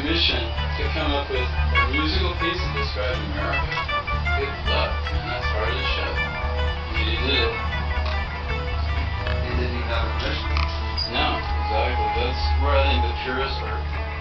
mission to come up with a musical piece that describes America. Good luck, and that's part of the show. You did it. He didn't even have a mission. No, exactly. That's where I think the purists are.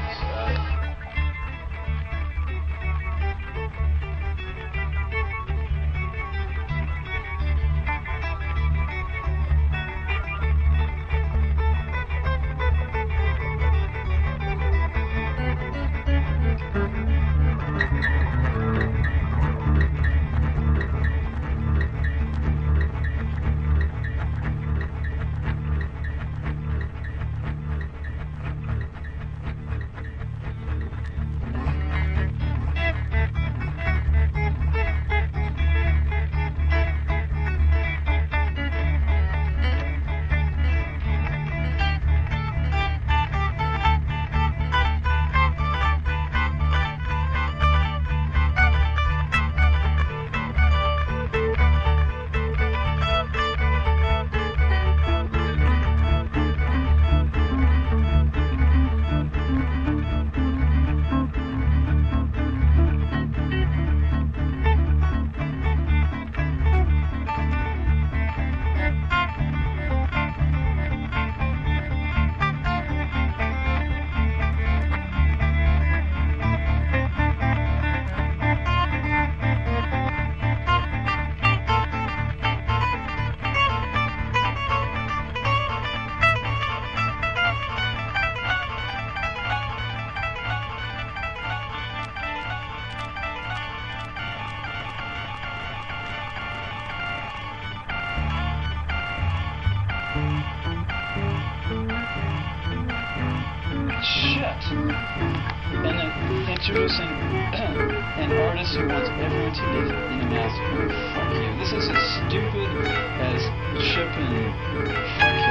Shit. And then introducing an artist who wants everyone to live in a mask. Fuck you. This is as stupid as Chip and fuck you.